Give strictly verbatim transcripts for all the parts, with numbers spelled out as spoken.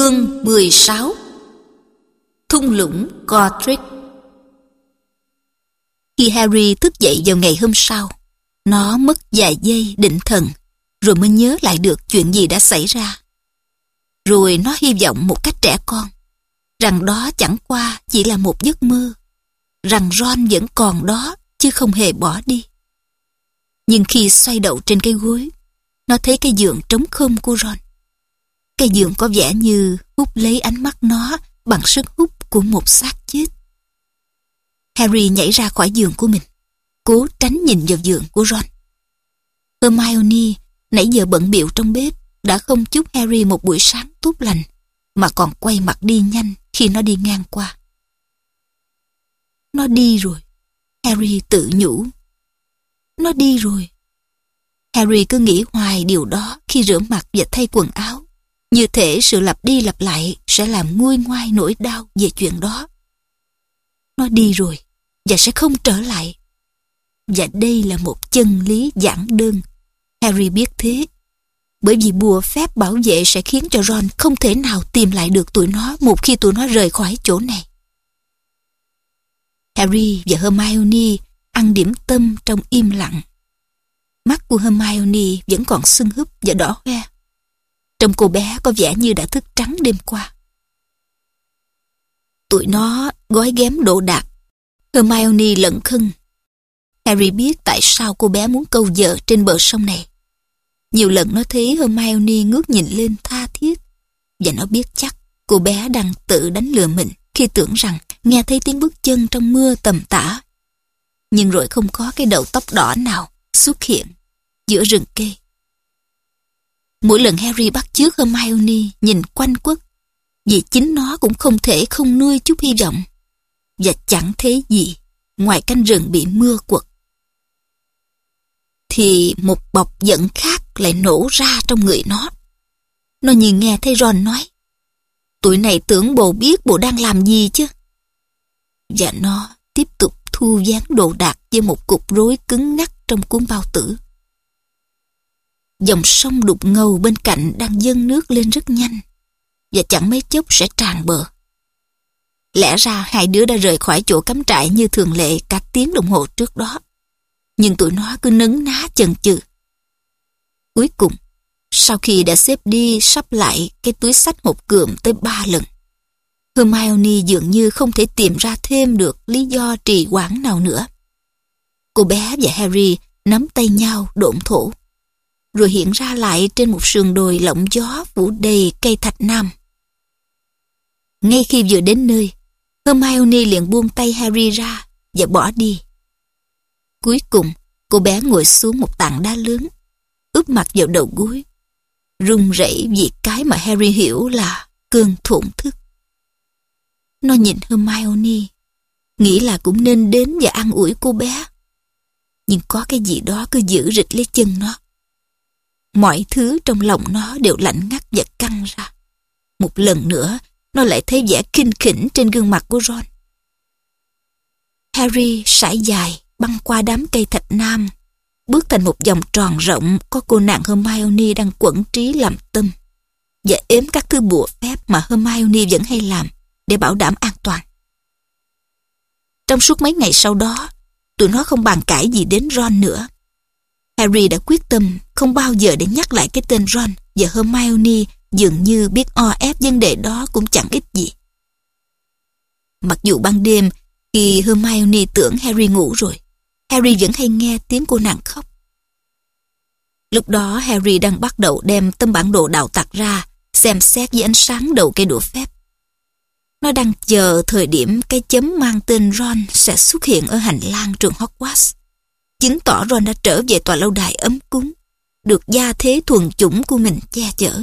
Chương mười sáu. Thung lũng Godric. Khi Harry thức dậy vào ngày hôm sau, nó mất vài giây định thần, rồi mới nhớ lại được chuyện gì đã xảy ra. Rồi nó hy vọng một cách trẻ con, rằng đó chẳng qua chỉ là một giấc mơ, rằng Ron vẫn còn đó chứ không hề bỏ đi. Nhưng khi xoay đầu trên cái gối, nó thấy cái giường trống không của Ron. Cái giường có vẻ như hút lấy ánh mắt nó bằng sức hút của một xác chết. Harry nhảy ra khỏi giường của mình, cố tránh nhìn vào giường của Ron. Hermione nãy giờ bận bịu trong bếp đã không chúc Harry một buổi sáng tốt lành, mà còn quay mặt đi nhanh khi nó đi ngang qua. Nó đi rồi, Harry tự nhủ. Nó đi rồi. Harry cứ nghĩ hoài điều đó khi rửa mặt và thay quần áo, như thể sự lặp đi lặp lại sẽ làm nguôi ngoai nỗi đau về chuyện đó. Nó đi rồi và sẽ không trở lại. Và đây là một chân lý giản đơn. Harry biết thế, bởi vì bùa phép bảo vệ sẽ khiến cho Ron không thể nào tìm lại được tụi nó một khi tụi nó rời khỏi chỗ này. Harry và Hermione ăn điểm tâm trong im lặng. Mắt của Hermione vẫn còn sưng húp và đỏ hoe. Trông cô bé có vẻ như đã thức trắng đêm qua. Tụi nó gói ghém đồ đạc. Hermione lẩn khân. Harry biết tại sao cô bé muốn câu vợ trên bờ sông này. Nhiều lần nó thấy Hermione ngước nhìn lên tha thiết, và nó biết chắc cô bé đang tự đánh lừa mình khi tưởng rằng nghe thấy tiếng bước chân trong mưa tầm tã. Nhưng rồi không có cái đầu tóc đỏ nào xuất hiện giữa rừng cây. Mỗi lần Harry bắt chước Hermione nhìn quanh quất, vì chính nó cũng không thể không nuôi chút hy vọng, và chẳng thấy gì ngoài cánh rừng bị mưa quật. Thì một bọc giận khác lại nổ ra trong người nó. Nó như nghe thấy Ron nói, tụi này tưởng bồ biết bồ đang làm gì chứ. Và nó tiếp tục thu dán đồ đạc với một cục rối cứng ngắc trong cuốn bao tử. Dòng sông đục ngầu bên cạnh đang dâng nước lên rất nhanh, và chẳng mấy chốc sẽ tràn bờ. Lẽ ra hai đứa đã rời khỏi chỗ cắm trại như thường lệ cả tiếng đồng hồ trước đó, nhưng tụi nó cứ nấn ná chần chừ. Cuối cùng, sau khi đã xếp đi sắp lại cái túi xách hộp cườm tới ba lần, Hermione dường như không thể tìm ra thêm được lý do trì hoãn nào nữa. Cô bé và Harry nắm tay nhau độn thổ, rồi hiện ra lại trên một sườn đồi lộng gió phủ đầy cây thạch nam. Ngay khi vừa đến nơi, Hermione liền buông tay Harry ra và bỏ đi. Cuối cùng, cô bé ngồi xuống một tảng đá lớn, úp mặt vào đầu gối, run rẩy vì cái mà Harry hiểu là cơn thổn thức. Nó nhìn Hermione, nghĩ là cũng nên đến và an ủi cô bé. Nhưng có cái gì đó cứ giữ rịch lấy chân nó. Mọi thứ trong lòng nó đều lạnh ngắt và căng ra. Một lần nữa, nó lại thấy vẻ khinh khỉnh trên gương mặt của Ron. Harry sải dài băng qua đám cây thạch nam, bước thành một vòng tròn rộng có cô nàng Hermione đang quẫn trí làm tâm, và ếm các thứ bùa phép mà Hermione vẫn hay làm để bảo đảm an toàn. Trong suốt mấy ngày sau đó, tụi nó không bàn cãi gì đến Ron nữa. Harry đã quyết tâm không bao giờ để nhắc lại cái tên Ron, và Hermione dường như biết o ép vấn đề đó cũng chẳng ích gì. Mặc dù ban đêm khi Hermione tưởng Harry ngủ rồi, Harry vẫn hay nghe tiếng cô nàng khóc. Lúc đó Harry đang bắt đầu đem tấm bản đồ đạo tặc ra xem xét với ánh sáng đầu cây đũa phép. Nó đang chờ thời điểm cái chấm mang tên Ron sẽ xuất hiện ở hành lang trường Hogwarts, chứng tỏ Ron đã trở về tòa lâu đài ấm cúng, được gia thế thuần chủng của mình che chở.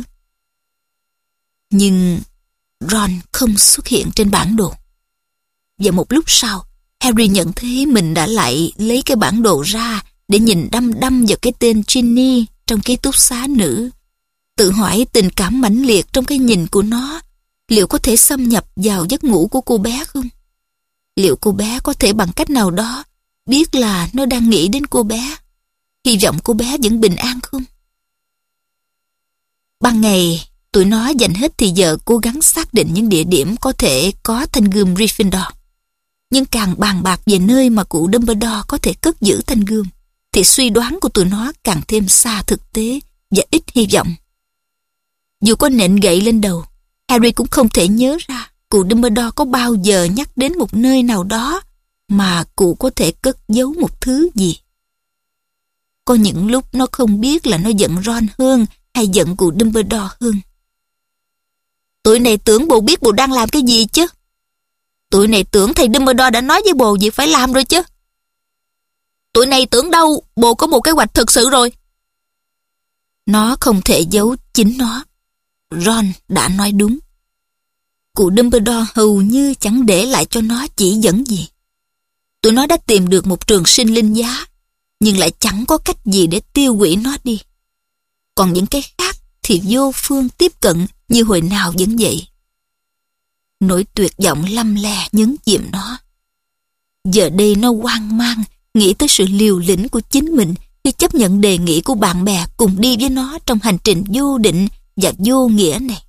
Nhưng Ron không xuất hiện trên bản đồ. Và một lúc sau, Harry nhận thấy mình đã lại lấy cái bản đồ ra để nhìn đăm đăm vào cái tên Ginny trong ký túc xá nữ. Tự hỏi tình cảm mãnh liệt trong cái nhìn của nó liệu có thể xâm nhập vào giấc ngủ của cô bé không? Liệu cô bé có thể bằng cách nào đó biết là nó đang nghĩ đến cô bé? Hy vọng cô bé vẫn bình an không? Ban ngày, Tụi nó dành hết thì giờ cố gắng xác định những địa điểm có thể có thanh gươm Gryffindor. Nhưng càng bàn bạc về nơi mà cụ Dumbledore có thể cất giữ thanh gươm, thì suy đoán của tụi nó càng thêm xa thực tế và ít hy vọng. Dù có nện gậy lên đầu, Harry cũng không thể nhớ ra cụ Dumbledore có bao giờ nhắc đến một nơi nào đó mà cụ có thể cất giấu một thứ gì. Có những lúc nó không biết là nó giận Ron hơn hay giận cụ Dumbledore hơn. Tụi này tưởng bộ biết bộ đang làm cái gì chứ. Tụi này tưởng thầy Dumbledore đã nói với bồ việc phải làm rồi chứ. Tụi này tưởng đâu bồ có một kế hoạch thực sự rồi. Nó không thể giấu chính nó. Ron đã nói đúng. Cụ Dumbledore hầu như chẳng để lại cho nó chỉ dẫn gì. Tụi nó đã tìm được một trường sinh linh giá, nhưng lại chẳng có cách gì để tiêu hủy nó đi. Còn những cái khác thì vô phương tiếp cận như hồi nào vẫn vậy. Nỗi tuyệt vọng lăm le nhấn chìm nó. Giờ đây nó hoang mang nghĩ tới sự liều lĩnh của chính mình khi chấp nhận đề nghị của bạn bè cùng đi với nó trong hành trình vô định và vô nghĩa này.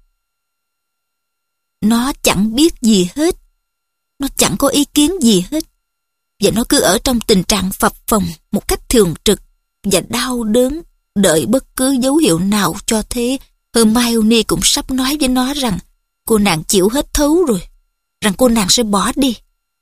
Nó chẳng biết gì hết. Nó chẳng có ý kiến gì hết. Và nó cứ ở trong tình trạng phập phồng một cách thường trực và đau đớn, đợi bất cứ dấu hiệu nào cho thấy Hermione cũng sắp nói với nó rằng cô nàng chịu hết thấu rồi, rằng cô nàng sẽ bỏ đi.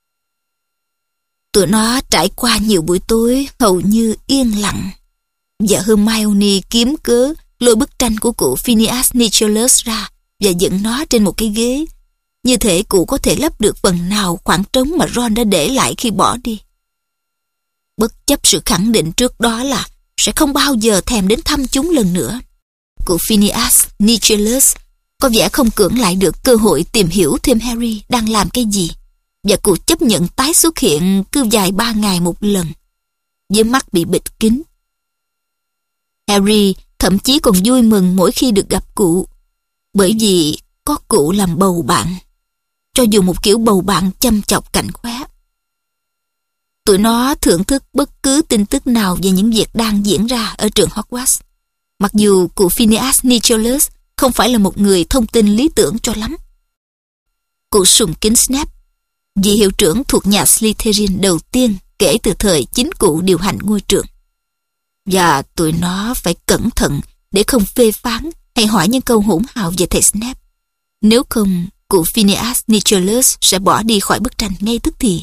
Tụi nó trải qua nhiều buổi tối hầu như yên lặng, và Hermione kiếm cớ lôi bức tranh của cụ Phineas Nicholas ra và dựng nó trên một cái ghế, như thể cụ có thể lấp được phần nào khoảng trống mà Ron đã để lại khi bỏ đi. Bất chấp sự khẳng định trước đó là sẽ không bao giờ thèm đến thăm chúng lần nữa, cụ Phineas Nicholas có vẻ không cưỡng lại được cơ hội tìm hiểu thêm Harry đang làm cái gì, và cụ chấp nhận tái xuất hiện cứ vài ba ngày một lần, với mắt bị bịt kín. Harry thậm chí còn vui mừng mỗi khi được gặp cụ, bởi vì có cụ làm bầu bạn, cho dù một kiểu bầu bạn chăm chọc cạnh khóe. Tụi nó thưởng thức bất cứ tin tức nào về những việc đang diễn ra ở trường Hogwarts, mặc dù cụ Phineas Nicholas không phải là một người thông tin lý tưởng cho lắm. Cụ sùng kính Snape, vị hiệu trưởng thuộc nhà Slytherin đầu tiên kể từ thời chính cụ điều hành ngôi trường. Và tụi nó phải cẩn thận để không phê phán hay hỏi những câu hỗn hào về thầy Snape. Nếu không, cụ Phineas Nicholas sẽ bỏ đi khỏi bức tranh ngay tức thì.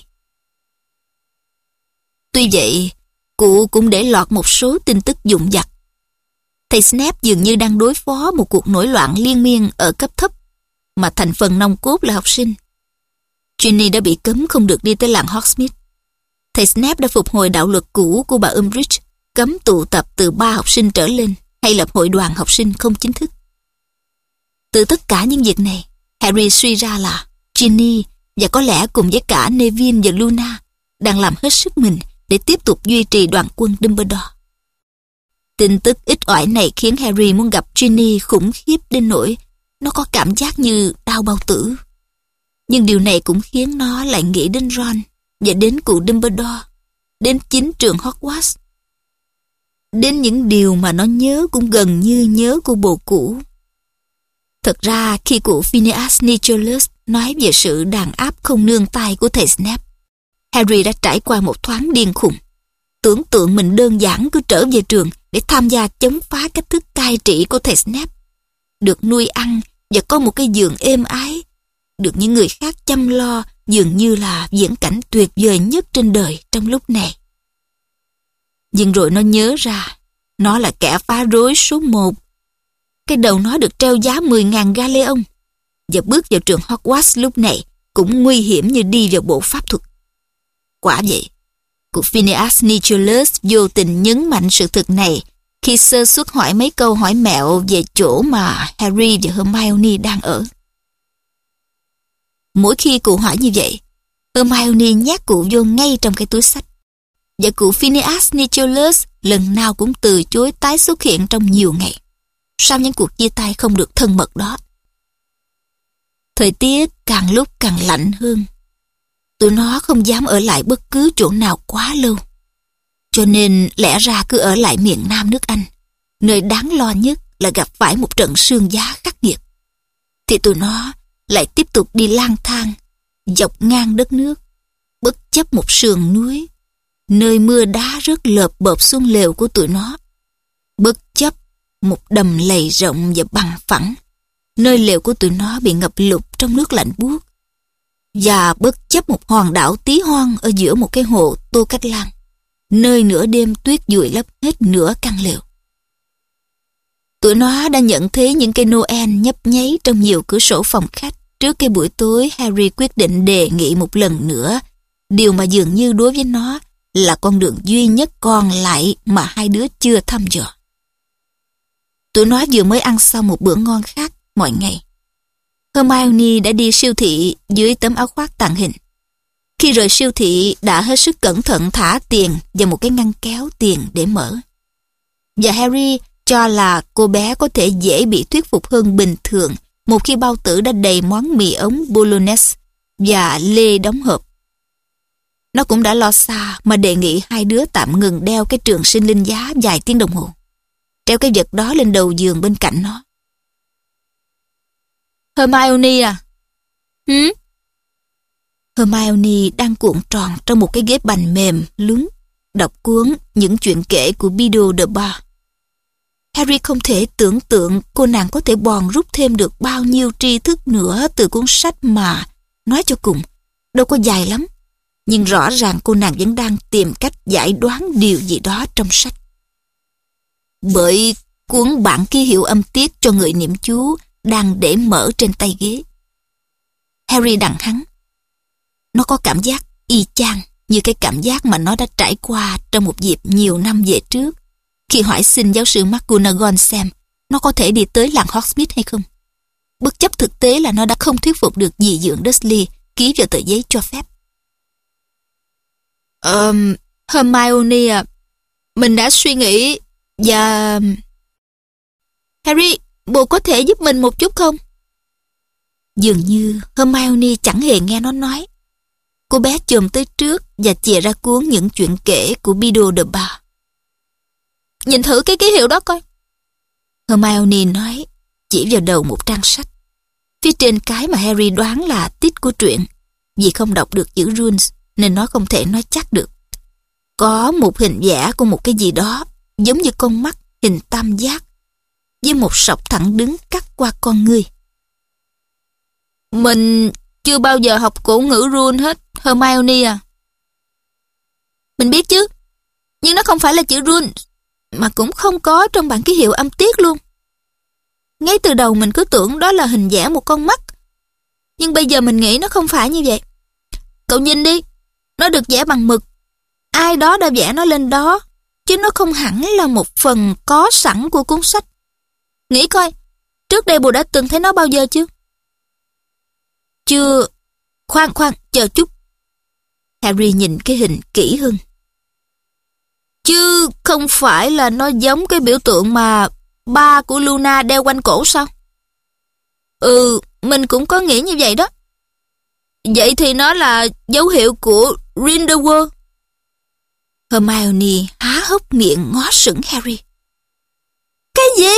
Tuy vậy, cụ cũng để lọt một số tin tức dụng vặt. Thầy Snape dường như đang đối phó một cuộc nổi loạn liên miên ở cấp thấp, mà thành phần nòng cốt là học sinh. Ginny đã bị cấm không được đi tới làng Hogsmeade. Thầy Snape đã phục hồi đạo luật cũ của bà Umbridge, cấm tụ tập từ ba học sinh trở lên hay lập hội đoàn học sinh không chính thức. Từ tất cả những việc này, Harry suy ra là Ginny và có lẽ cùng với cả Neville và Luna đang làm hết sức mình để tiếp tục duy trì đoàn quân Dumbledore. Tin tức ít ỏi này khiến Harry muốn gặp Ginny khủng khiếp đến nỗi nó có cảm giác như đau bao tử. Nhưng điều này cũng khiến nó lại nghĩ đến Ron và đến cụ Dumbledore, đến chính trường Hogwarts, đến những điều mà nó nhớ cũng gần như nhớ cô bồ cũ. Thật ra khi cụ Phineas Nicholas nói về sự đàn áp không nương tay của thầy Snape, Harry đã trải qua một thoáng điên khùng. Tưởng tượng mình đơn giản cứ trở về trường để tham gia chống phá cách thức cai trị của thầy Snape, được nuôi ăn và có một cái giường êm ái, được những người khác chăm lo, dường như là viễn cảnh tuyệt vời nhất trên đời trong lúc này. Nhưng rồi nó nhớ ra, nó là kẻ phá rối số một. Cái đầu nó được treo giá mười ngàn galleon, và bước vào trường Hogwarts lúc này cũng nguy hiểm như đi vào bộ pháp thuật. Quả vậy, cụ Phineas Nicholas vô tình nhấn mạnh sự thực này khi sơ suất hỏi mấy câu hỏi mẹo về chỗ mà Harry và Hermione đang ở. Mỗi khi cụ hỏi như vậy, Hermione nhét cụ vô ngay trong cái túi xách, và cụ Phineas Nicholas lần nào cũng từ chối tái xuất hiện trong nhiều ngày sau những cuộc chia tay không được thân mật đó. Thời tiết càng lúc càng lạnh hơn. Tụi nó không dám ở lại bất cứ chỗ nào quá lâu, cho nên lẽ ra cứ ở lại miền Nam nước Anh, nơi đáng lo nhất là gặp phải một trận sương giá khắc nghiệt. thì tụi nó lại tiếp tục đi lang thang dọc ngang đất nước, bất chấp một sườn núi, nơi mưa đá rớt lợp bợp xuống lều của tụi nó, bất chấp một đầm lầy rộng và bằng phẳng, nơi lều của tụi nó bị ngập lụt trong nước lạnh buốt, và bất chấp một hòn đảo tí hon ở giữa một cái hồ Tô Cách Lan, nơi nửa đêm tuyết vùi lấp hết nửa căn lều. Tụi nó đã nhận thấy những cây Noel nhấp nháy trong nhiều cửa sổ phòng khách trước cái buổi tối Harry quyết định đề nghị một lần nữa điều mà dường như đối với nó là con đường duy nhất còn lại mà hai đứa chưa thăm dò. Tụi nó vừa mới ăn xong một bữa ngon khác mọi ngày. Hermione đã đi siêu thị dưới tấm áo khoác tàng hình. Khi rời siêu thị đã hết sức cẩn thận thả tiền vào một cái ngăn kéo tiền để mở. Và Harry cho là cô bé có thể dễ bị thuyết phục hơn bình thường một khi bao tử đã đầy món mì ống bolognese và lê đóng hộp. Nó cũng đã lo xa mà đề nghị hai đứa tạm ngừng đeo cái trường sinh linh giá vài tiếng đồng hồ, treo cái vật đó lên đầu giường bên cạnh nó. Hermione à? Hử? Hermione đang cuộn tròn trong một cái ghế bành mềm lún, đọc cuốn Những chuyện kể của Biddle the Bar. Harry không thể tưởng tượng cô nàng có thể bòn rút thêm được bao nhiêu tri thức nữa từ cuốn sách mà, nói cho cùng, đâu có dài lắm. Nhưng rõ ràng cô nàng vẫn đang tìm cách giải đoán điều gì đó trong sách. Bởi cuốn bản ký hiệu âm tiết cho người niệm chú đang để mở trên tay ghế. Harry đằng hắn. Nó có cảm giác y chang như cái cảm giác mà nó đã trải qua trong một dịp nhiều năm về trước, khi hỏi xin giáo sư McGonagall xem nó có thể đi tới làng Hogsmeade hay không. Bất chấp thực tế là nó đã không thuyết phục được dì dượng Dursley ký vào tờ giấy cho phép. Um, Hermione à, mình đã suy nghĩ và... Harry, bố có thể giúp mình một chút không? Dường như Hermione chẳng hề nghe nó nói. Cô bé chồm tới trước và chìa ra cuốn Những chuyện kể của Biddle the Bar. Nhìn thử cái ký hiệu đó coi. Hermione nói, chỉ vào đầu một trang sách. Phía trên cái mà Harry đoán là tít của truyện. Vì không đọc được chữ runes nên nó không thể nói chắc được. Có một hình vẽ của một cái gì đó giống như con mắt hình tam giác với một sọc thẳng đứng cắt qua con ngươi. Mình chưa bao giờ học cổ ngữ rune hết, Hermione à. Mình biết chứ, nhưng nó không phải là chữ rune, mà cũng không có trong bản ký hiệu âm tiết luôn. Ngay từ đầu mình cứ tưởng đó là hình vẽ một con mắt, nhưng bây giờ mình nghĩ nó không phải như vậy. Cậu nhìn đi, nó được vẽ bằng mực. Ai đó đã vẽ nó lên đó, chứ nó không hẳn là một phần có sẵn của cuốn sách. Nghĩ coi, trước đây bồ đã từng thấy nó bao giờ chưa? Chưa. Khoan khoan, chờ chút. Harry nhìn cái hình kỹ hơn. Chứ không phải là nó giống cái biểu tượng mà ba của Luna đeo quanh cổ sao? Ừ, mình cũng có nghĩ như vậy đó. Vậy thì nó là dấu hiệu của Grindelwald. Hermione há hốc miệng ngó sững Harry. Cái gì?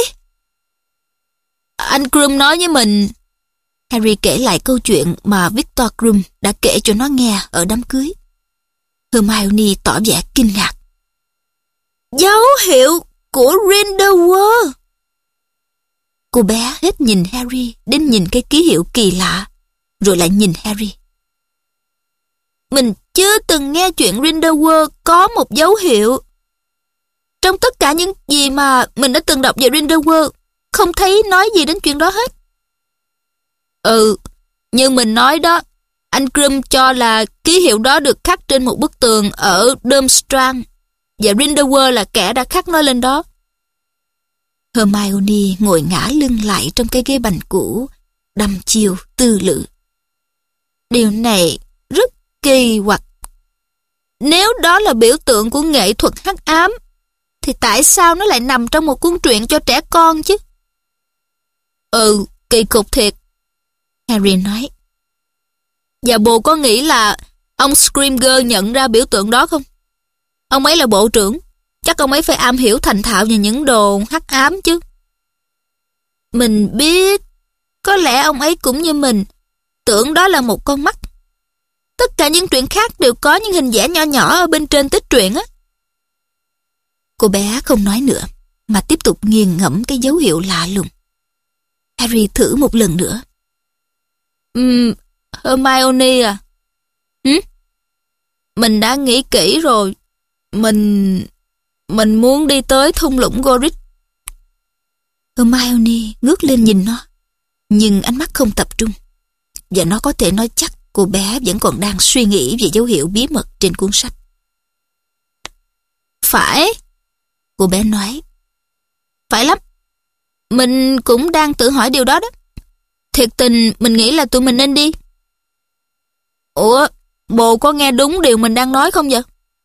Anh Krum nói với mình. Harry kể lại câu chuyện mà Victor Krum đã kể cho nó nghe ở đám cưới. Hermione tỏ vẻ kinh ngạc. Dấu hiệu của Grindelwald. Cô bé hết nhìn Harry đến nhìn cái ký hiệu kỳ lạ, rồi lại nhìn Harry. Mình chưa từng nghe chuyện Grindelwald có một dấu hiệu. Trong tất cả những gì mà mình đã từng đọc về Grindelwald, không thấy nói gì đến chuyện đó hết. Ừ, như mình nói đó, anh Krum cho là ký hiệu đó được khắc trên một bức tường ở Durmstrang, và Grindelwald là kẻ đã khắc nó lên đó. Hermione ngồi ngả lưng lại trong cái ghế bành cũ, đăm chiêu tư lự. Điều này rất kỳ quặc. Nếu đó là biểu tượng của nghệ thuật hắc ám, thì tại sao nó lại nằm trong một cuốn truyện cho trẻ con chứ? Ừ, kỳ cục thiệt, Harry nói. Và bồ có nghĩ là ông Scrimger nhận ra biểu tượng đó không? Ông ấy là bộ trưởng, chắc ông ấy phải am hiểu thành thạo về những đồ hắc ám chứ. Mình biết, có lẽ ông ấy cũng như mình, tưởng đó là một con mắt. Tất cả những truyện khác đều có những hình vẽ nho nhỏ ở bên trên tích truyện á. Cô bé không nói nữa, mà tiếp tục nghiền ngẫm cái dấu hiệu lạ lùng. Harry thử một lần nữa. Ừm, Hermione à? Hử? Mình đã nghĩ kỹ rồi. Mình... Mình muốn đi tới thung lũng Godric. Hermione ngước lên nhìn nó, nhưng ánh mắt không tập trung. Và nó có thể nói chắc cô bé vẫn còn đang suy nghĩ về dấu hiệu bí mật trên cuốn sách. Phải, cô bé nói. Phải lắm. Mình cũng đang tự hỏi điều đó đó. Thiệt tình mình nghĩ là tụi mình nên đi. Ủa, bồ có nghe đúng điều mình đang nói không vậy?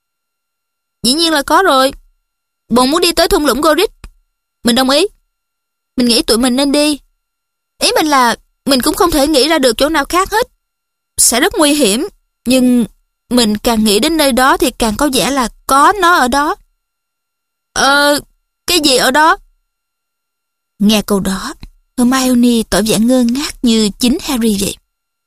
Dĩ nhiên là có rồi. Bồ muốn đi tới thung lũng Godric. Mình đồng ý. Mình nghĩ tụi mình nên đi. Ý mình là mình cũng không thể nghĩ ra được chỗ nào khác hết. Sẽ rất nguy hiểm. Nhưng mình càng nghĩ đến nơi đó thì càng có vẻ là có nó ở đó. Ờ, cái gì ở đó? Nghe câu đó, Hermione tỏ vẻ ngơ ngác như chính Harry vậy.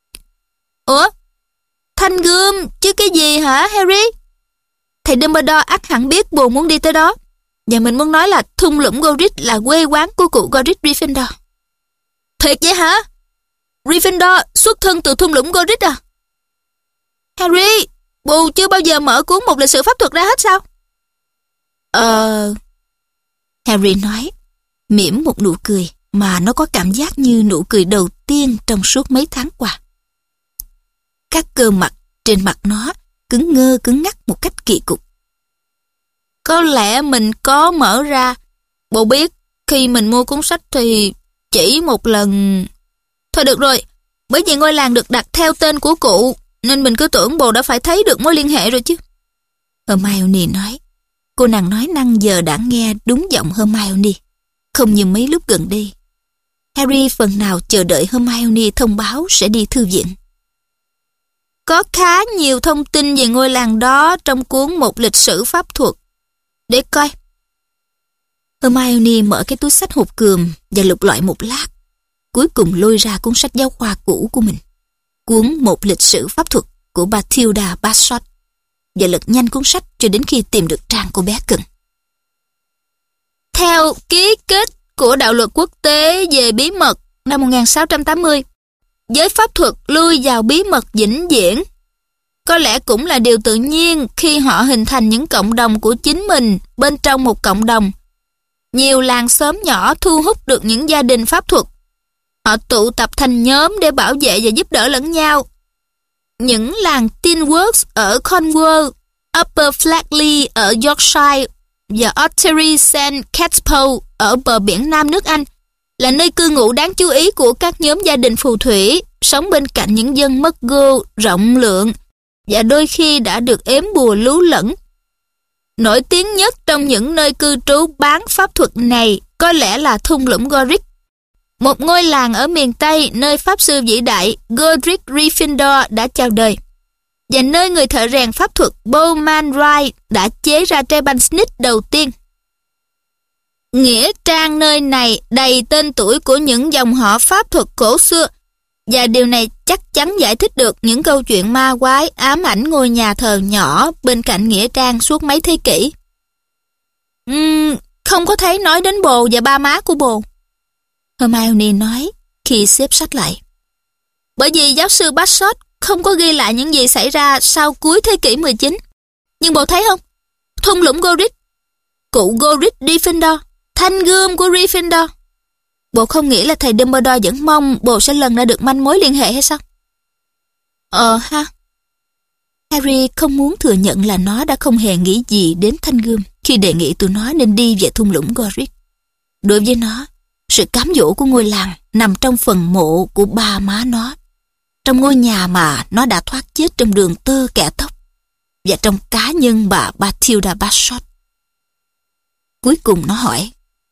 Ủa? Thanh gươm chứ cái gì hả Harry? Thầy Dumbledore ắt hẳn biết bồ muốn đi tới đó. Và mình muốn nói là thung lũng Godric là quê quán của cụ Godric Gryffindor. Thiệt vậy hả? Gryffindor xuất thân từ thung lũng Godric à? Harry, bồ chưa bao giờ mở cuốn một lịch sử pháp thuật ra hết sao? Ờ... Harry nói, mỉm một nụ cười mà nó có cảm giác như nụ cười đầu tiên trong suốt mấy tháng qua. Các cơ mặt trên mặt nó cứng ngơ cứng ngắc một cách kỳ cục. Có lẽ mình có mở ra. Bồ biết, khi mình mua cuốn sách thì chỉ một lần... Thôi được rồi, bởi vì ngôi làng được đặt theo tên của cụ, nên mình cứ tưởng bồ đã phải thấy được mối liên hệ rồi chứ. Hermione nói. Cô nàng nói năng giờ đã nghe đúng giọng Hermione, không như mấy lúc gần đây. Harry phần nào chờ đợi Hermione thông báo sẽ đi thư viện. Có khá nhiều thông tin về ngôi làng đó trong cuốn một lịch sử pháp thuật. Để coi. Hermione mở cái túi xách hộp cườm và lục lọi một lát, cuối cùng lôi ra cuốn sách giáo khoa cũ của mình, cuốn một lịch sử pháp thuật của Bathilda Bagshot, và lật nhanh cuốn sách cho đến khi tìm được trang cô bé cần. Theo ký kết của đạo luật quốc tế về bí mật năm một nghìn sáu trăm tám mươi, giới pháp thuật lui vào bí mật vĩnh viễn. Có lẽ cũng là điều tự nhiên khi họ hình thành những cộng đồng của chính mình bên trong một cộng đồng. Nhiều làng xóm nhỏ thu hút được những gia đình pháp thuật. Họ tụ tập thành nhóm để bảo vệ và giúp đỡ lẫn nhau. Những làng Tinworth ở Cornwall, Upper Flatley ở Yorkshire và Ottery Saint Catchpole ở bờ biển Nam nước Anh là nơi cư ngụ đáng chú ý của các nhóm gia đình phù thủy sống bên cạnh những dân Muggle rộng lượng và đôi khi đã được ếm bùa lú lẫn. Nổi tiếng nhất trong những nơi cư trú bán pháp thuật này có lẽ là thung lũng Godric, một ngôi làng ở miền Tây nơi pháp sư vĩ đại Godric Gryffindor đã chào đời, và nơi người thợ rèn pháp thuật Bowman Wright đã chế ra trái banh snitch đầu tiên. Nghĩa trang nơi này đầy tên tuổi của những dòng họ pháp thuật cổ xưa, và điều này chắc chắn giải thích được những câu chuyện ma quái ám ảnh ngôi nhà thờ nhỏ bên cạnh nghĩa trang suốt mấy thế kỷ. Uhm, không có thấy nói đến bồ và ba má của bồ, Hermione nói khi xếp sách lại. Bởi vì giáo sư Bagshot không có ghi lại những gì xảy ra sau cuối thế kỷ mười chín. Nhưng bồ thấy không? Thung lũng Godric, cụ Godric Gryffindor, thanh gươm của Gryffindor. Bồ không nghĩ là thầy Dumbledore vẫn mong bồ sẽ lần ra được manh mối liên hệ hay sao? Ờ ha. Harry không muốn thừa nhận là nó đã không hề nghĩ gì đến thanh gươm khi đề nghị tụi nó nên đi về thung lũng Godric. Đối với nó, sự cám dỗ của ngôi làng nằm trong phần mộ của ba má nó, trong ngôi nhà mà nó đã thoát chết trong đường tơ kẻ tóc, và trong cá nhân bà Bathilda Bagshot. Cuối cùng nó hỏi,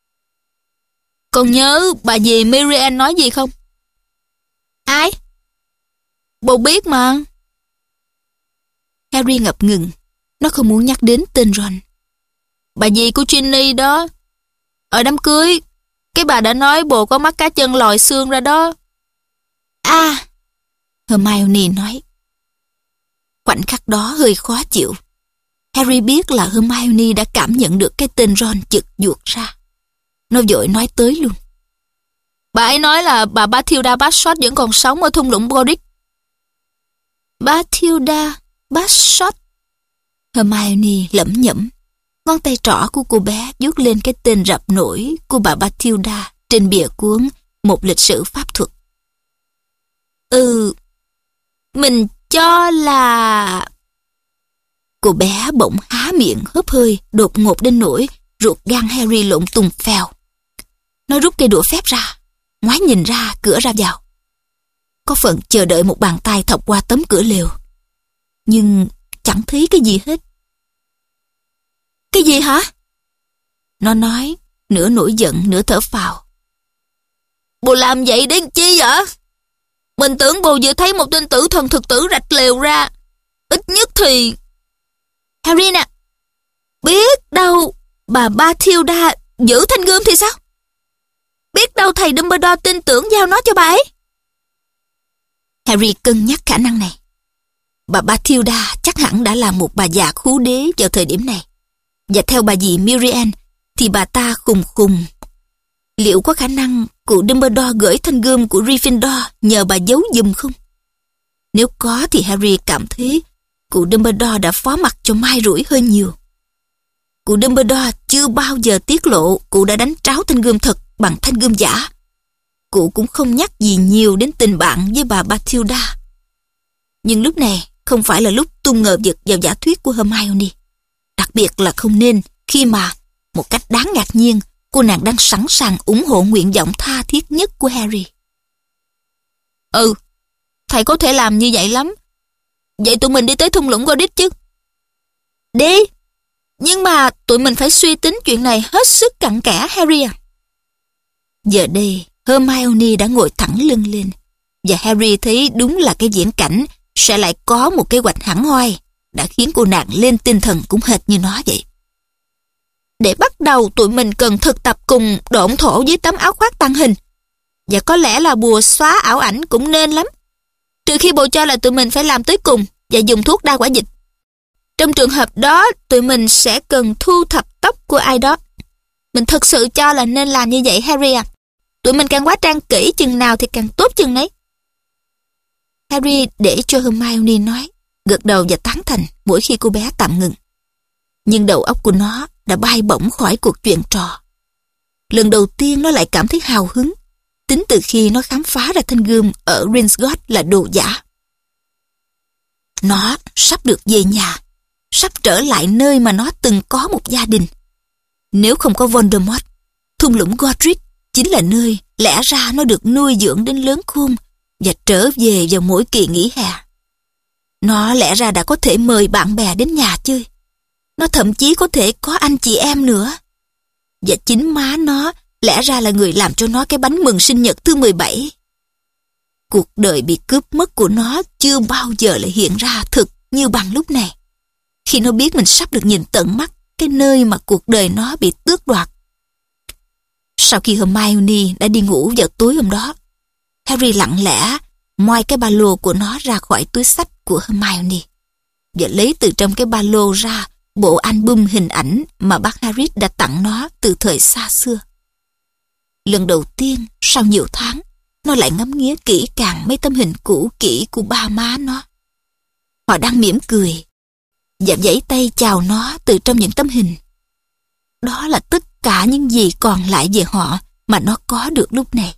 còn nhớ bà dì Miriam nói gì không? Ai? Bồ biết mà. Harry ngập ngừng. Nó không muốn nhắc đến tên Ron. Bà dì của Ginny đó. Ở đám cưới, cái bà đã nói bồ có mắt cá chân lòi xương ra đó. À, Hermione nói. Khoảnh khắc đó hơi khó chịu. Harry biết là Hermione đã cảm nhận được cái tên Ron chực vuột ra. Nó vội nói tới luôn. Bà ấy nói là bà Bathilda Bagshot vẫn còn sống ở thung lũng Godric. Bathilda Bagshot? Hermione lẩm nhẩm. Ngón tay trỏ của cô bé vuốt lên cái tên rập nổi của bà Bathilda trên bìa cuốn Một lịch sử pháp thuật. Ừ, mình cho là... Cô bé bỗng há miệng hớp hơi đột ngột đến nỗi ruột gan Harry lộn tùng phèo. Nó rút cây đũa phép ra, ngoái nhìn ra cửa ra vào. Có phần chờ đợi một bàn tay thọc qua tấm cửa lều, nhưng chẳng thấy cái gì hết. Cái gì hả? Nó nói, nửa nổi giận nửa thở phào. Bồ làm vậy đến chi vậy? Mình tưởng bồ vừa thấy một tên tử thần thực tử rạch lều ra. Ít nhất thì... Harry nè, biết đâu bà Bathilda giữ thanh gươm thì sao? Biết đâu thầy Dumbledore tin tưởng giao nó cho bà ấy. Harry cân nhắc khả năng này. Bà Bathilda chắc hẳn đã là một bà già khú đế vào thời điểm này. Và theo bà dì Miriam thì bà ta khùng khùng. Liệu có khả năng cụ Dumbledore gửi thanh gươm của Gryffindor nhờ bà giấu giùm không? Nếu có thì Harry cảm thấy cụ Dumbledore đã phó mặc cho mai rủi hơi nhiều. Cụ Dumbledore chưa bao giờ tiết lộ cụ đã đánh tráo thanh gươm thật bằng thanh gươm giả. Cụ cũng không nhắc gì nhiều đến tình bạn với bà Bathilda. Nhưng lúc này không phải là lúc tung ngờ vực vào giả thuyết của Hermione. Đặc biệt là không nên khi mà, một cách đáng ngạc nhiên, cô nàng đang sẵn sàng ủng hộ nguyện vọng tha thiết nhất của Harry. Ừ, thầy có thể làm như vậy lắm. Vậy tụi mình đi tới thung lũng Godric chứ? Đi, nhưng mà tụi mình phải suy tính chuyện này hết sức cặn kẽ, Harry à. Giờ đây, Hermione đã ngồi thẳng lưng lên, và Harry thấy đúng là cái viễn cảnh sẽ lại có một kế hoạch hẳn hoi đã khiến cô nàng lên tinh thần cũng hệt như nó vậy. Để bắt đầu tụi mình cần thực tập cùng độn thổ với tấm áo khoác tàng hình, và có lẽ là bùa xóa ảo ảnh cũng nên lắm. Trừ khi bộ cho là tụi mình phải làm tới cùng và dùng thuốc đa quả dịch. Trong trường hợp đó, tụi mình sẽ cần thu thập tóc của ai đó. Mình thực sự cho là nên làm như vậy, Harry à. Tụi mình càng quá trang kỹ chừng nào thì càng tốt chừng nấy. Harry để cho Hermione nói, gật đầu và tán thành mỗi khi cô bé tạm ngừng. Nhưng đầu óc của nó đã bay bổng khỏi cuộc chuyện trò. Lần đầu tiên nó lại cảm thấy hào hứng, tính từ khi nó khám phá ra thanh gươm ở Ringsgård là đồ giả. Nó sắp được về nhà, sắp trở lại nơi mà nó từng có một gia đình. Nếu không có Voldemort, thung lũng Godric chính là nơi lẽ ra nó được nuôi dưỡng đến lớn khôn và trở về vào mỗi kỳ nghỉ hè. Nó lẽ ra đã có thể mời bạn bè đến nhà chơi. Nó thậm chí có thể có anh chị em nữa. Và chính má nó lẽ ra là người làm cho nó cái bánh mừng sinh nhật thứ mười bảy. Cuộc đời bị cướp mất của nó chưa bao giờ lại hiện ra thực như bằng lúc này, khi nó biết mình sắp được nhìn tận mắt cái nơi mà cuộc đời nó bị tước đoạt. Sau khi Hermione đã đi ngủ vào tối hôm đó, Harry lặng lẽ moi cái ba lô của nó ra khỏi túi xách của Hermione và lấy từ trong cái ba lô ra bộ album hình ảnh mà bác Harris đã tặng nó từ thời xa xưa. Lần đầu tiên sau nhiều tháng, nó lại ngắm nghía kỹ càng mấy tấm hình cũ kỹ của ba má nó. Họ đang mỉm cười và vẫy tay chào nó từ trong những tấm hình. Đó là tất cả những gì còn lại về họ mà nó có được lúc này.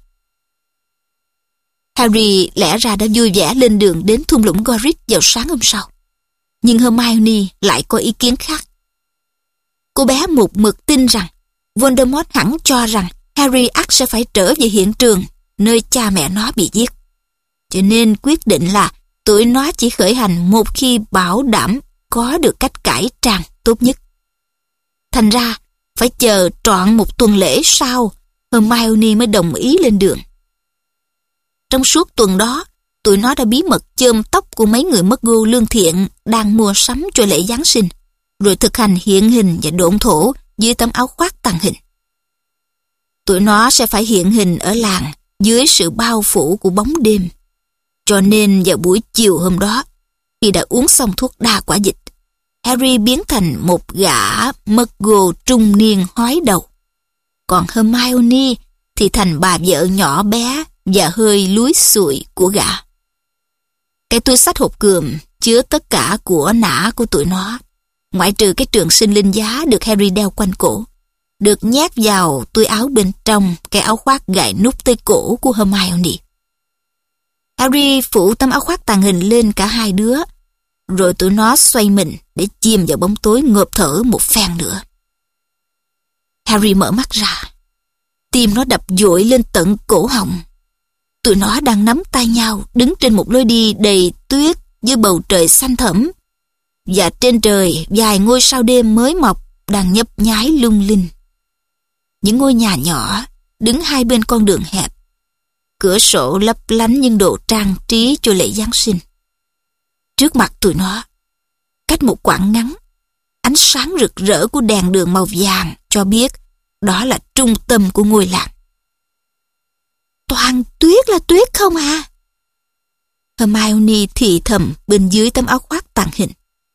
Harry lẽ ra đã vui vẻ lên đường đến thung lũng Godric vào sáng hôm sau. Nhưng Hermione lại có ý kiến khác. Cô bé một mực tin rằng Voldemort hẳn cho rằng Harry ắt sẽ phải trở về hiện trường nơi cha mẹ nó bị giết. Cho nên quyết định là tụi nó chỉ khởi hành một khi bảo đảm có được cách cải trang tốt nhất. Thành ra, phải chờ trọn một tuần lễ sau, Hermione mới đồng ý lên đường. Trong suốt tuần đó, tụi nó đã bí mật chôm tóc của mấy người Muggle lương thiện đang mua sắm cho lễ Giáng sinh, rồi thực hành hiện hình và độn thổ dưới tấm áo khoác tàng hình. Tụi nó sẽ phải hiện hình ở làng dưới sự bao phủ của bóng đêm, Cho nên vào buổi chiều hôm đó, khi đã uống xong thuốc đa quả dịch, Harry biến thành một gã Muggle trung niên hói đầu. Còn Hermione thì thành bà vợ nhỏ bé và hơi lúi xùi của gã. Cái túi xách hộp cườm chứa tất cả của nã của tụi nó, ngoại trừ cái trường sinh linh giá được Harry đeo quanh cổ, được nhét vào túi áo bên trong cái áo khoác gài nút tới cổ của Hermione. Harry phủ tấm áo khoác tàng hình lên cả hai đứa, rồi tụi nó xoay mình để chìm vào bóng tối ngộp thở một phen nữa. Harry mở mắt ra, tim nó đập dội lên tận cổ họng. Tụi nó đang nắm tay nhau đứng trên một lối đi đầy tuyết dưới bầu trời xanh thẫm, và trên trời vài ngôi sao đêm mới mọc đang nhấp nháy lung linh. Những ngôi nhà nhỏ đứng hai bên con đường hẹp, cửa sổ lấp lánh những đồ trang trí cho lễ Giáng sinh. Trước mặt tụi nó, cách một quãng ngắn, ánh sáng rực rỡ của đèn đường màu vàng cho biết đó là trung tâm của ngôi làng. Toàn tuyết là tuyết không à? Hermione thì thầm bên dưới tấm áo khoác tàng hình.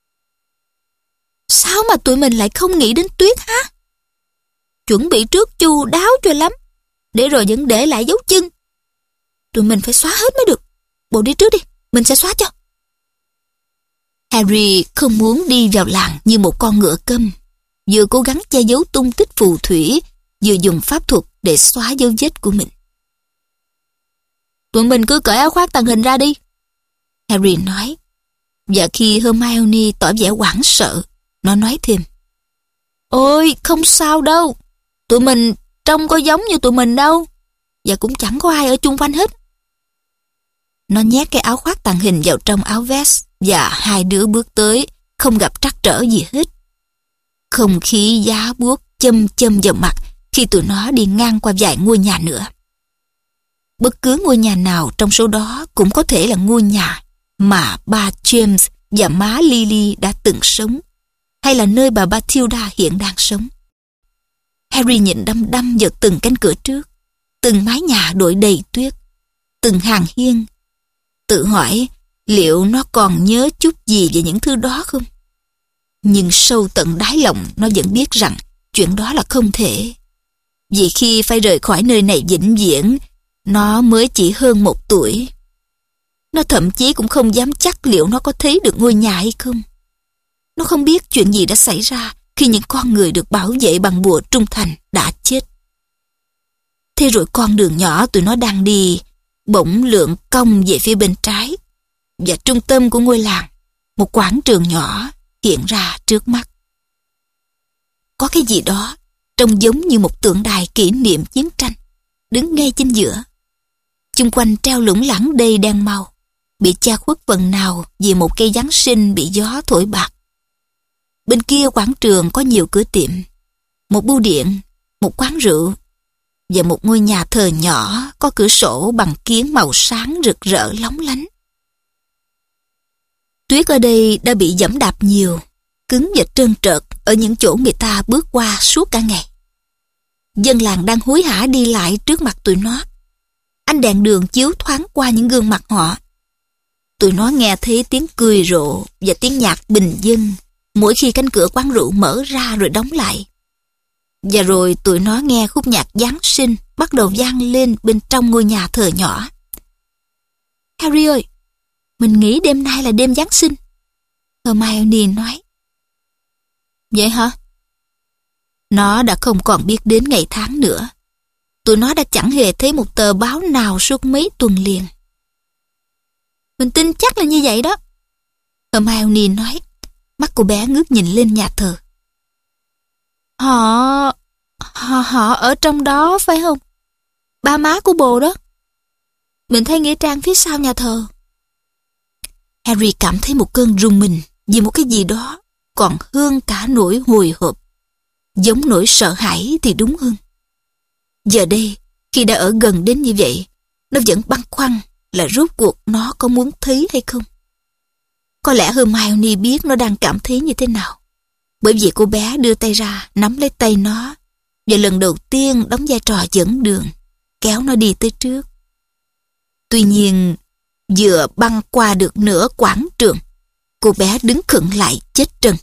Sao mà tụi mình lại không nghĩ đến tuyết hả? Chuẩn bị trước chu đáo cho lắm, để rồi vẫn để lại dấu chân. Tụi mình phải xóa hết mới được. Bộ đi trước đi, mình sẽ xóa cho. Harry không muốn đi vào làng như một con ngựa câm, vừa cố gắng che giấu tung tích phù thủy, vừa dùng pháp thuật để xóa dấu vết của mình. Tụi mình cứ cởi áo khoác tàng hình ra đi, Harry nói. Và khi Hermione tỏ vẻ hoảng sợ, nó nói thêm. Ôi, không sao đâu. Tụi mình trông có giống như tụi mình đâu. Và cũng chẳng có ai ở chung quanh hết. Nó nhét cái áo khoác tàng hình vào trong áo vest và hai đứa bước tới, không gặp trắc trở gì hết. Không khí giá buốt châm châm vào mặt khi tụi nó đi ngang qua vài ngôi nhà nữa. Bất cứ ngôi nhà nào trong số đó cũng có thể là ngôi nhà mà ba James và má Lily đã từng sống, hay là nơi bà Matilda hiện đang sống. Harry nhìn đăm đăm vào từng cánh cửa trước, từng mái nhà đội đầy tuyết, từng hàng hiên, tự hỏi liệu nó còn nhớ chút gì về những thứ đó không? Nhưng sâu tận đáy lòng nó vẫn biết rằng chuyện đó là không thể. Vì khi phải rời khỏi nơi này vĩnh viễn, nó mới chỉ hơn một tuổi. Nó thậm chí cũng không dám chắc liệu nó có thấy được ngôi nhà hay không. Nó không biết chuyện gì đã xảy ra khi những con người được bảo vệ bằng bùa trung thành đã chết. Thế rồi con đường nhỏ tụi nó đang đi bỗng lượn cong về phía bên trái, và trung tâm của ngôi làng, một quảng trường nhỏ hiện ra trước mắt. Có cái gì đó trông giống như một tượng đài kỷ niệm chiến tranh đứng ngay chính giữa. Chung quanh treo lủng lẳng đầy đèn màu, bị che khuất phần nào vì một cây Giáng sinh bị gió thổi bạc. Bên kia quảng trường có nhiều cửa tiệm, một bưu điện, một quán rượu và một ngôi nhà thờ nhỏ có cửa sổ bằng kiến màu sáng rực rỡ lóng lánh. Tuyết ở đây đã bị giẫm đạp nhiều, cứng và trơn trợt ở những chỗ người ta bước qua suốt cả ngày. Dân làng đang hối hả đi lại trước mặt tụi nó. Ánh đèn đường chiếu thoáng qua những gương mặt họ. Tụi nó nghe thấy tiếng cười rộ và tiếng nhạc bình dân mỗi khi cánh cửa quán rượu mở ra rồi đóng lại. Và rồi tụi nó nghe khúc nhạc Giáng sinh bắt đầu vang lên bên trong ngôi nhà thờ nhỏ. Harry ơi, mình nghĩ đêm nay là đêm Giáng sinh, Hermione nói. Vậy hả? Nó đã không còn biết đến ngày tháng nữa. Tụi nó đã chẳng hề thấy một tờ báo nào suốt mấy tuần liền. Mình tin chắc là như vậy đó, Hermione nói. Mắt cô bé ngước nhìn lên nhà thờ. Họ... Họ, họ ở trong đó phải không? Ba má của bồ đó. Mình thấy nghĩa trang phía sau nhà thờ. Harry cảm thấy một cơn rùng mình vì một cái gì đó còn hơn cả nỗi hồi hộp. Giống nỗi sợ hãi thì đúng hơn. Giờ đây, khi đã ở gần đến như vậy, nó vẫn băn khoăn là rốt cuộc nó có muốn thấy hay không. Có lẽ Hermione biết nó đang cảm thấy như thế nào, bởi vì cô bé đưa tay ra nắm lấy tay nó và lần đầu tiên đóng vai trò dẫn đường, kéo nó đi tới trước. Tuy nhiên, Vừa băng qua được nửa quảng trường, cô bé đứng khựng lại chết trân.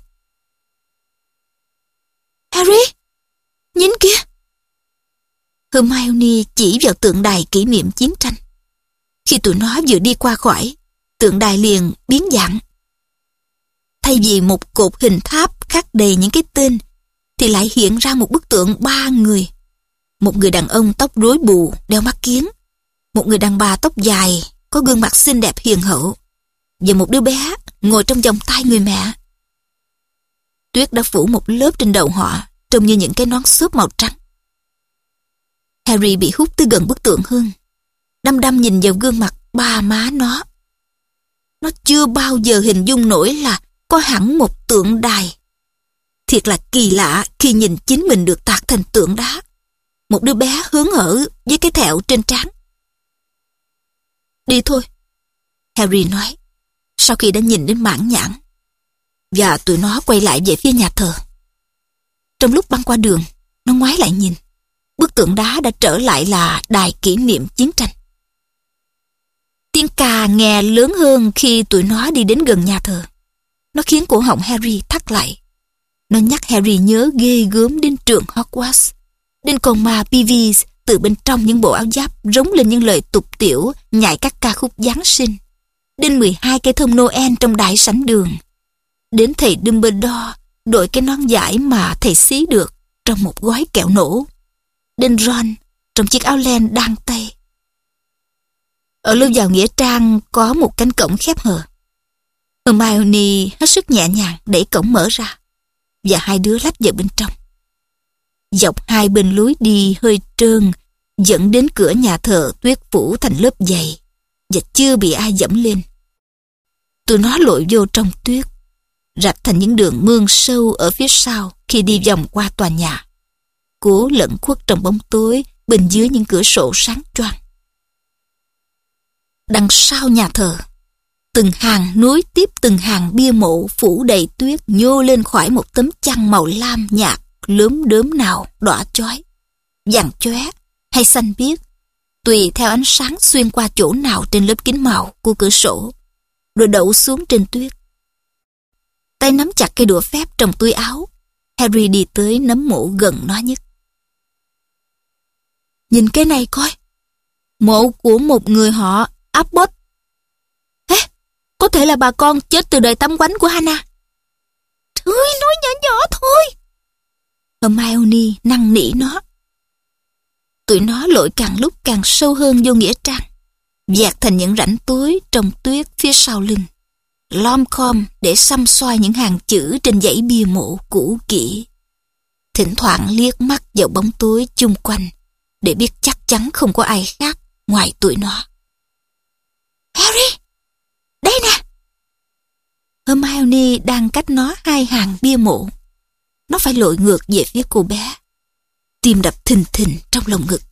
Harry, nhìn kìa! Hermione chỉ vào tượng đài kỷ niệm chiến tranh. Khi tụi nó vừa đi qua khỏi, tượng đài liền biến dạng. Thay vì một cột hình tháp khắc đầy những cái tên, thì lại hiện ra một bức tượng ba người. Một người đàn ông tóc rối bù, đeo mắt kiếng. Một người đàn bà tóc dài, có gương mặt xinh đẹp hiền hậu. Và một đứa bé ngồi trong vòng tay người mẹ. Tuyết đã phủ một lớp trên đầu họ, trông như những cái nón xốp màu trắng. Harry bị hút tới gần bức tượng hơn, đăm đăm nhìn vào gương mặt ba má nó. Nó chưa bao giờ hình dung nổi là có hẳn một tượng đài. Thiệt là kỳ lạ khi nhìn chính mình được tạc thành tượng đá. Một đứa bé hớn hở với cái thẹo trên trán. Đi thôi, Harry nói, sau khi đã nhìn đến mãn nhãn. Và tụi nó quay lại về phía nhà thờ. Trong lúc băng qua đường, nó ngoái lại nhìn. Bức tượng đá đã trở lại là đài kỷ niệm chiến tranh. Tiếng cà nghe lớn hơn khi tụi nó đi đến gần nhà thờ. Nó khiến cổ họng Harry thắt lại. Nó nhắc Harry nhớ ghê gớm đến trường Hogwarts, đến con ma Peeves từ bên trong những bộ áo giáp rống lên những lời tục tiểu nhại các ca khúc Giáng sinh, đến mười hai cây thông Noel trong đại sảnh đường, đến thầy Dumbledore đội cái nón vải mà thầy xí được trong một gói kẹo nổ, đến Ron trong chiếc áo len đan tay. Ở lối vào nghĩa trang có một cánh cổng khép hờ. Hermione hết sức nhẹ nhàng đẩy cổng mở ra, và hai đứa lách vào bên trong. Dọc hai bên lối đi hơi trơn dẫn đến cửa nhà thờ tuyết phủ thành lớp dày và chưa bị ai dẫm lên. Tụi nó lội vô trong tuyết, rạch thành những đường mương sâu ở phía sau khi đi vòng qua tòa nhà, cố lẫn khuất trong bóng tối bên dưới những cửa sổ sáng choang. Đằng sau nhà thờ, từng hàng nối tiếp từng hàng bia mộ phủ đầy tuyết nhô lên khỏi một tấm chăn màu lam nhạt, lốm đốm nào đỏ chói, vàng chóe hay xanh biếc, tùy theo ánh sáng xuyên qua chỗ nào trên lớp kính màu của cửa sổ, rồi đậu xuống trên tuyết. Tay nắm chặt cây đũa phép trong túi áo, Harry đi tới nấm mộ gần nó nhất. Nhìn cái này coi, mộ của một người họ Abbott. Ê, có thể là bà con chết từ đời tắm quánh của Hannah. Thôi, nói nhỏ nhỏ thôi. Hermione năn nỉ nó. Tụi nó lội càng lúc càng sâu hơn vô nghĩa trang, dạt thành những rãnh tối trong tuyết phía sau lưng, lom khom để xăm soi những hàng chữ trên dãy bia mộ cũ kỹ. Thỉnh thoảng liếc mắt vào bóng tối chung quanh để biết chắc chắn không có ai khác ngoài tụi nó. Harry, đây nè! Hermione đang cách nó hai hàng bia mộ. Nó phải lội ngược về phía cô bé, tim đập thình thình trong lồng ngực.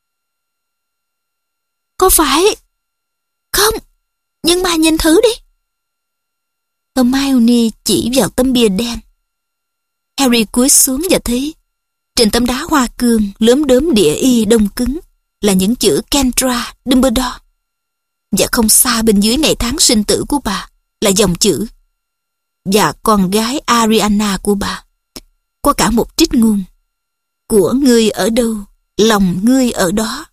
Có phải? Không, nhưng mà nhìn thử đi. Hermione chỉ vào tấm bia đen. Harry cúi xuống và thấy trên tấm đá hoa cương lốm đốm địa y đông cứng là những chữ Kendra Dumbledore. Và không xa bên dưới ngày tháng sinh tử của bà là dòng chữ: và con gái Ariana của bà. Có cả một trích ngôn: của ngươi ở đâu, lòng ngươi ở đó.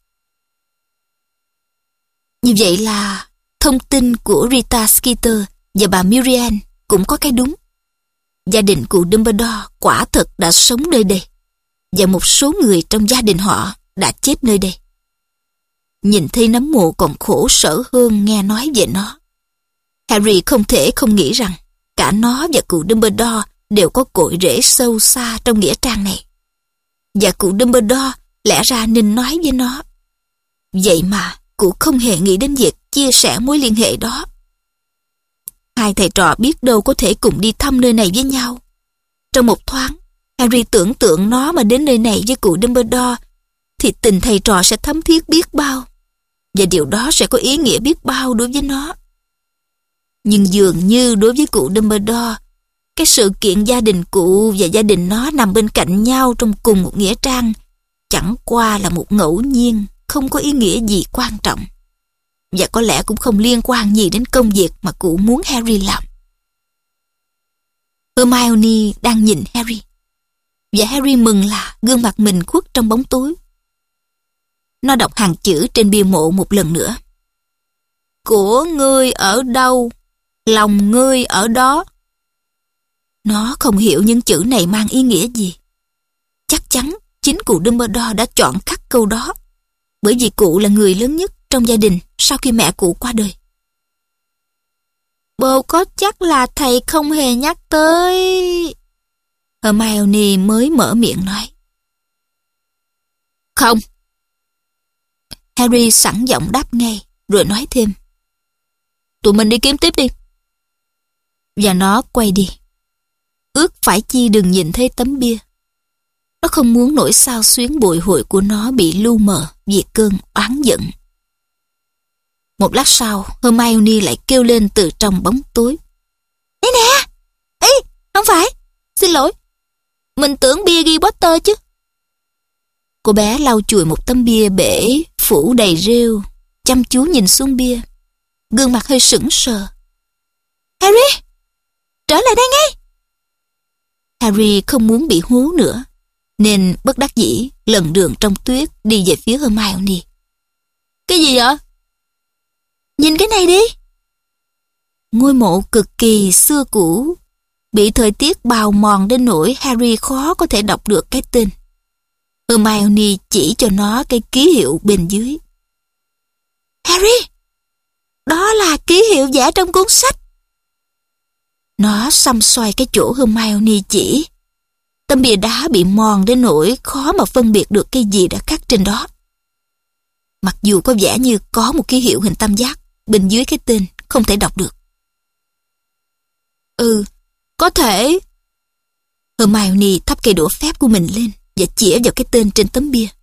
Như vậy là thông tin của Rita Skeeter và bà Muriel cũng có cái đúng. Gia đình cụ Dumbledore quả thực đã sống nơi đây, và một số người trong gia đình họ đã chết nơi đây. Nhìn thấy nấm mộ còn khổ sở hơn nghe nói về nó. Harry không thể không nghĩ rằng cả nó và cụ Dumbledore đều có cội rễ sâu xa trong nghĩa trang này. Và cụ Dumbledore lẽ ra nên nói với nó. Vậy mà cụ không hề nghĩ đến việc chia sẻ mối liên hệ đó. Hai thầy trò biết đâu có thể cùng đi thăm nơi này với nhau. Trong một thoáng, Harry tưởng tượng nó mà đến nơi này với cụ Dumbledore thì tình thầy trò sẽ thấm thiết biết bao, và điều đó sẽ có ý nghĩa biết bao đối với nó. Nhưng dường như đối với cụ Dumbledore, cái sự kiện gia đình cụ và gia đình nó nằm bên cạnh nhau trong cùng một nghĩa trang chẳng qua là một ngẫu nhiên, không có ý nghĩa gì quan trọng. và có lẽ cũng không liên quan gì đến công việc mà cụ muốn Harry làm. Hermione đang nhìn Harry, và Harry mừng là gương mặt mình khuất trong bóng tối. Nó đọc hàng chữ trên bia mộ một lần nữa. Của ngươi ở đâu, lòng ngươi ở đó. Nó không hiểu những chữ này mang ý nghĩa gì. Chắc chắn chính cụ Dumbledore đã chọn khắc câu đó, bởi vì cụ là người lớn nhất trong gia đình sau khi mẹ cụ qua đời. Bồ có chắc là thầy không hề nhắc tới... Hermione mới mở miệng nói. Không. Harry sẵn giọng đáp ngay, rồi nói thêm. Tụi mình đi kiếm tiếp đi. Và nó quay đi. Ước phải chi đừng nhìn thấy tấm bia. Nó không muốn nỗi xao xuyến bồi hồi của nó bị lu mờ vì cơn oán giận. Một lát sau, Hermione lại kêu lên từ trong bóng tối. Ê nè! Ê, không phải! Xin lỗi! Mình tưởng bia ghi Potter chứ. Cô bé lau chùi một tấm bia bể phủ đầy rêu, chăm chú nhìn xuống bia, gương mặt hơi sững sờ. Harry! Trở lại đây ngay! Harry không muốn bị hú nữa, nên bất đắc dĩ lần đường trong tuyết đi về phía Hermione. Cái gì vậy? Nhìn cái này đi! Ngôi mộ cực kỳ xưa cũ, bị thời tiết bào mòn đến nỗi Harry khó có thể đọc được cái tên. Hermione chỉ cho nó cái ký hiệu bên dưới. Harry! Đó là ký hiệu vẽ trong cuốn sách. Nó xăm xoay cái chỗ Hermione chỉ. Tấm bia đá bị mòn đến nỗi khó mà phân biệt được cái gì đã khắc trên đó. Mặc dù có vẻ như có một ký hiệu hình tam giác bên dưới cái tên không thể đọc được. Ừ, có thể. Hermione thắp cây đũa phép của mình lên và chĩa vào cái tên trên tấm bia.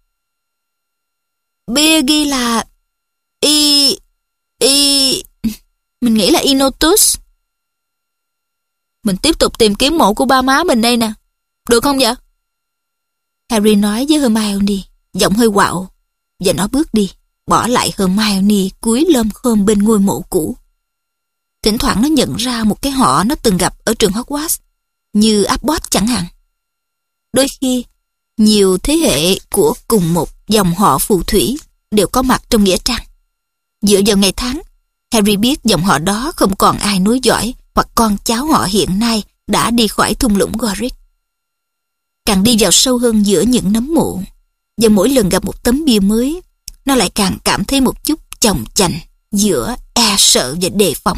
Bia ghi là Y... Y... Mình nghĩ là Inotus. Mình tiếp tục tìm kiếm mộ của ba má mình đây nè. Được không vậy? Harry nói với Hermione, giọng hơi quạo, và nó bước đi, bỏ lại Hermione cúi lom khom bên ngôi mộ cũ. Thỉnh thoảng nó nhận ra một cái họ nó từng gặp ở trường Hogwarts, như Abbott chẳng hạn. Đôi khi, nhiều thế hệ của cùng một dòng họ phù thủy đều có mặt trong nghĩa trang. Dựa vào ngày tháng, Harry biết dòng họ đó không còn ai nối dõi hoặc con cháu họ hiện nay đã đi khỏi thung lũng Godric. Càng đi vào sâu hơn giữa những nấm mộ, và mỗi lần gặp một tấm bia mới, nó lại càng cảm thấy một chút chồng chành giữa e sợ và đề phòng.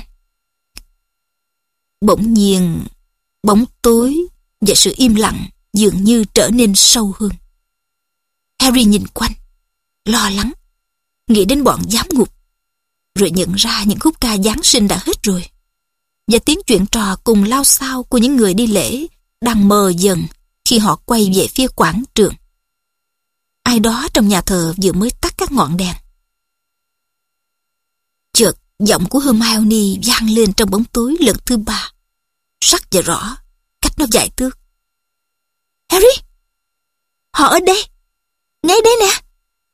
Bỗng nhiên, bóng tối và sự im lặng dường như trở nên sâu hơn. Harry nhìn quanh, lo lắng, nghĩ đến bọn giám ngục, rồi nhận ra những khúc ca Giáng sinh đã hết rồi, và tiếng chuyện trò cùng lao xao của những người đi lễ đang mờ dần khi họ quay về phía quảng trường. Ai đó trong nhà thờ vừa mới tắt các ngọn đèn. Chợt giọng của Hermione vang lên trong bóng tối lần thứ ba, sắc và rõ, cách nó vài thước. Harry! Họ ở đây! Ngay đây nè!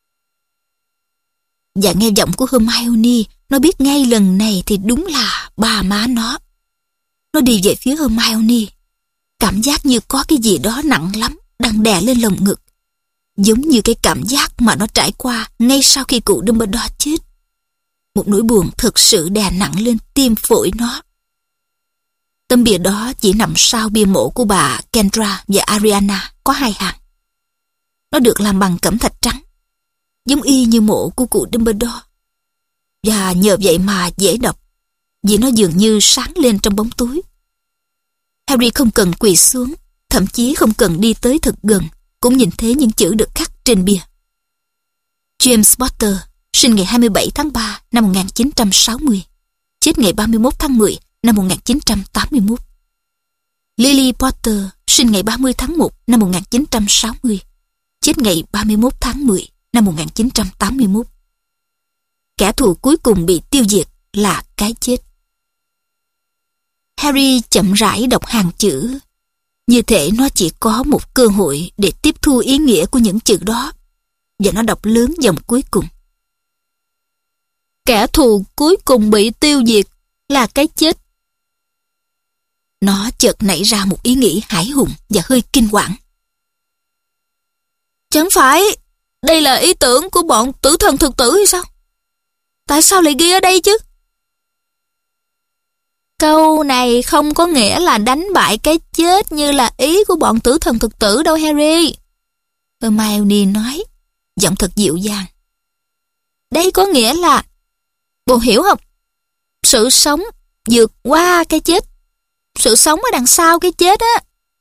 Và nghe giọng của Hermione, nó biết ngay lần này thì đúng là ba má nó. Nó đi về phía Hermione, cảm giác như có cái gì đó nặng lắm đang đè lên lồng ngực, giống như cái cảm giác mà nó trải qua ngay sau khi cụ Dumbledore chết. Một nỗi buồn thực sự đè nặng lên tim phổi nó. Tấm bia đó chỉ nằm sau bia mộ của bà Kendra và Ariana có hai hàng. Nó được làm bằng cẩm thạch trắng, giống y như mộ của cụ Dumbledore. Và nhờ vậy mà dễ đọc, vì nó dường như sáng lên trong bóng tối. Harry không cần quỳ xuống, thậm chí không cần đi tới thật gần, cũng nhìn thấy những chữ được khắc trên bia. James Potter, sinh ngày hai mươi bảy tháng ba năm một nghìn chín trăm sáu mươi, chết ngày ba mươi mốt tháng mười năm một nghìn chín trăm tám mươi mốt. Lily Potter, sinh ngày ba mươi tháng một năm một nghìn chín trăm sáu mươi, chết ngày ba mươi mốt tháng mười năm một nghìn chín trăm tám mươi mốt. Kẻ thù cuối cùng bị tiêu diệt là cái chết. Harry chậm rãi đọc hàng chữ, như thể nó chỉ có một cơ hội để tiếp thu ý nghĩa của những chữ đó, và nó đọc lớn dòng cuối cùng. Kẻ thù cuối cùng bị tiêu diệt là cái chết. Nó chợt nảy ra một ý nghĩ hãi hùng và hơi kinh hoàng. Chẳng phải đây là ý tưởng của bọn tử thần thực tử hay sao? Tại sao lại ghi ở đây chứ? Câu này không có nghĩa là đánh bại cái chết như là ý của bọn tử thần thực tử đâu Harry. Hermione nói, giọng thật dịu dàng. Đây có nghĩa là, bồ hiểu không? Sự sống vượt qua cái chết. Sự sống ở đằng sau cái chết á.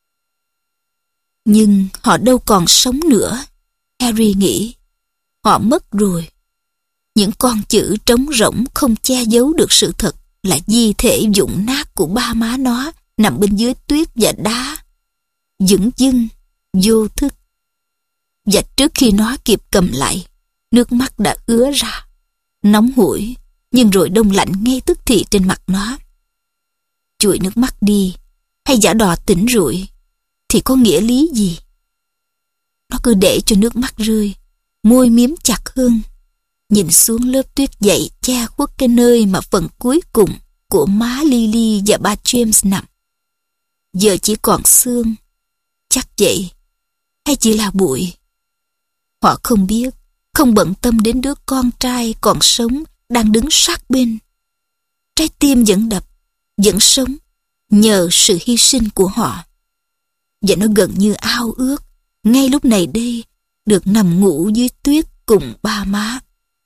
Nhưng họ đâu còn sống nữa. Harry nghĩ, họ mất rồi. Những con chữ trống rỗng không che giấu được sự thật là di thể vụn nát của ba má nó nằm bên dưới tuyết và đá, dửng dưng, vô thức. Và trước khi nó kịp cầm lại, nước mắt đã ứa ra, nóng hổi, nhưng rồi đông lạnh ngay tức thì trên mặt nó. Chùi nước mắt đi, hay giả đò tỉnh rụi, thì có nghĩa lý gì? Nó cứ để cho nước mắt rơi, môi miếm chặt hơn, nhìn xuống lớp tuyết dày che khuất cái nơi mà phần cuối cùng của má Lily và ba James nằm. Giờ chỉ còn xương, chắc vậy, hay chỉ là bụi. Họ không biết, không bận tâm đến đứa con trai còn sống đang đứng sát bên. Trái tim vẫn đập, vẫn sống, nhờ sự hy sinh của họ. Và nó gần như ao ước, ngay lúc này đây, được nằm ngủ dưới tuyết cùng ba má.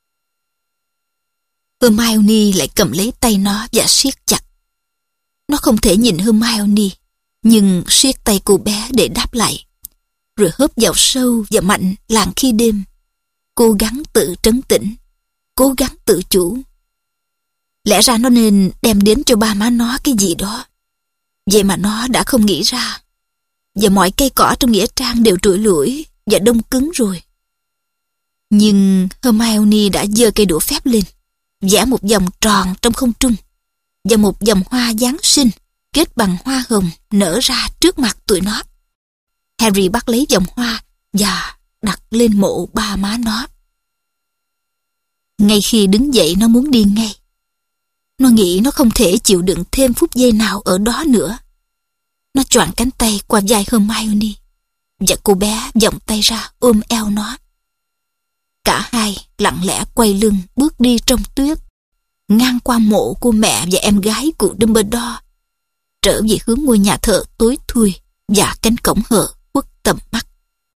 Hermione lại cầm lấy tay nó và siết chặt. Nó không thể nhìn Hermione, nhưng siết tay cô bé để đáp lại, rồi hớp vào sâu và mạnh làn khi đêm, cố gắng tự trấn tĩnh, cố gắng tự chủ. Lẽ ra nó nên đem đến cho ba má nó cái gì đó, vậy mà nó đã không nghĩ ra, và mọi cây cỏ trong nghĩa trang đều trụi lủi và đông cứng rồi. Nhưng Hermione đã giơ cây đũa phép lên, vẽ một vòng tròn trong không trung, và một vòng hoa Giáng sinh kết bằng hoa hồng nở ra trước mặt tụi nó. Harry bắt lấy vòng hoa và đặt lên mộ ba má nó. Ngay khi đứng dậy nó muốn đi ngay. Nó nghĩ nó không thể chịu đựng thêm phút giây nào ở đó nữa. Nó choàng cánh tay qua vai Hermione, và cô bé vòng tay ra ôm eo nó. Cả hai lặng lẽ quay lưng bước đi trong tuyết, ngang qua mộ của mẹ và em gái của Dumbledore, trở về hướng ngôi nhà thờ tối thui và cánh cổng hờ khuất tầm mắt.